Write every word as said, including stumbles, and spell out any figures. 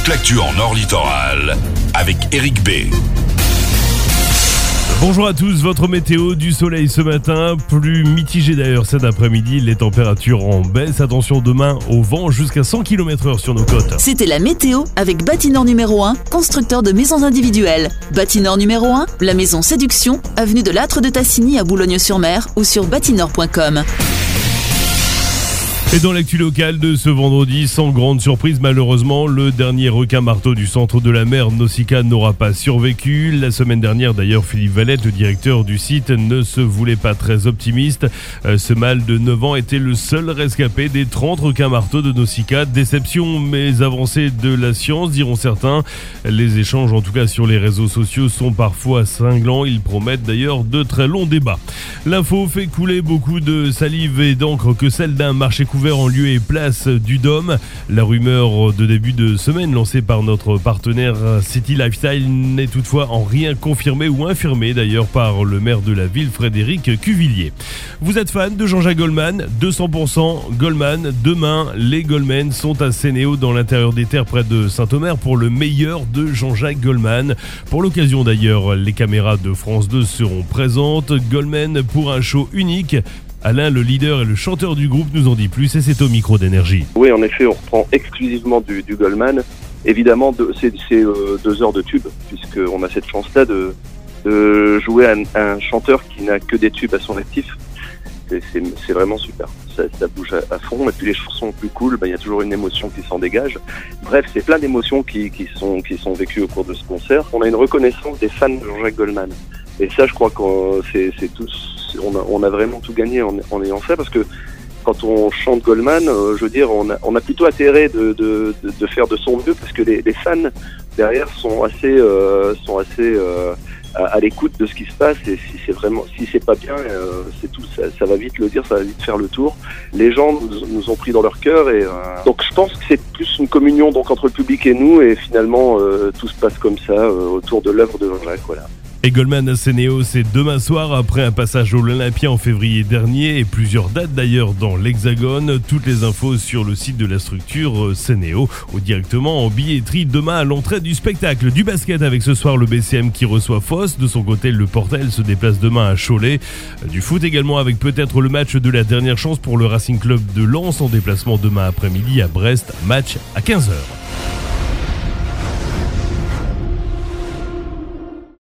toute l'actu en Nord Littoral avec Eric B. Bonjour à tous, votre météo du soleil ce matin, plus mitigé d'ailleurs cet après-midi, les températures en baisse, attention demain au vent jusqu'à cent kilomètres heure sur nos côtes. C'était la météo avec Bâtinor numéro un, constructeur de maisons individuelles. Bâtinor numéro un, la maison Séduction, avenue de l'Âtre de Tassigny à Boulogne-sur-Mer ou sur bâtinor point com. Et dans l'actu locale de ce vendredi, sans grande surprise malheureusement, le dernier requin-marteau du centre de la mer Nausicaa n'aura pas survécu. La semaine dernière d'ailleurs, Philippe Valette, le directeur du site, ne se voulait pas très optimiste. Euh, ce mâle de neuf ans était le seul rescapé des trente requins-marteaux de Nausicaa. Déception mais avancée de la science, diront certains. Les échanges en tout cas sur les réseaux sociaux sont parfois cinglants. Ils promettent d'ailleurs de très longs débats. L'info fait couler beaucoup de salive et d'encre que celle d'un marché couvert en lieu et place du Dôme. La rumeur de début de semaine lancée par notre partenaire City Lifestyle n'est toutefois en rien confirmée ou infirmée d'ailleurs par le maire de la ville, Frédéric Cuvillier. Vous êtes fan de Jean-Jacques Goldman ? deux cents pour cent Goldman. Demain, les Goldman sont à Sénéo dans l'intérieur des terres près de Saint-Omer pour le meilleur de Jean-Jacques Goldman. Pour l'occasion d'ailleurs, les caméras de France deux seront présentes. Goldman pour un show unique. Alain, le leader et le chanteur du groupe, nous en dit plus et c'est au micro d'Énergie. Oui, en effet, on reprend exclusivement du, du Goldman. Évidemment, de, c'est, c'est euh, deux heures de tubes, puisqu'on a cette chance-là de, de jouer à un, à un chanteur qui n'a que des tubes à son actif. C'est, c'est, c'est vraiment super. Ça, ça bouge à, à fond. Et puis les chansons plus cool, ben, y a toujours une émotion qui s'en dégage. Bref, c'est plein d'émotions qui, qui, sont, qui sont vécues au cours de ce concert. On a une reconnaissance des fans de Jean-Jacques Goldman. Et ça, je crois que c'est, c'est tous... On a, on a vraiment tout gagné en, en ayant fait, parce que quand on chante Goldman, euh, je veux dire, on a, on a plutôt intérêt de, de, de, de faire de son mieux, parce que les, les fans derrière sont assez, euh, sont assez euh, à, à l'écoute de ce qui se passe. Et si c'est vraiment, si c'est pas bien, euh, c'est tout. Ça, ça va vite le dire, ça va vite faire le tour. Les gens nous, nous ont pris dans leur cœur, et euh, donc je pense que c'est plus une communion donc entre le public et nous, et finalement euh, tout se passe comme ça euh, autour de l'œuvre de Jean-Jacques. Voilà. Et Goldman à Sénéo, c'est demain soir après un passage au l'Olympia en février dernier et plusieurs dates d'ailleurs dans l'Hexagone. Toutes les infos sur le site de la structure Sénéo ou directement en billetterie demain à l'entrée du spectacle. Du basket avec ce soir le B C M qui reçoit Foss. De son côté, le Portel se déplace demain à Cholet. Du foot également avec peut-être le match de la dernière chance pour le Racing Club de Lens en déplacement demain après-midi à Brest. Match à quinze heures.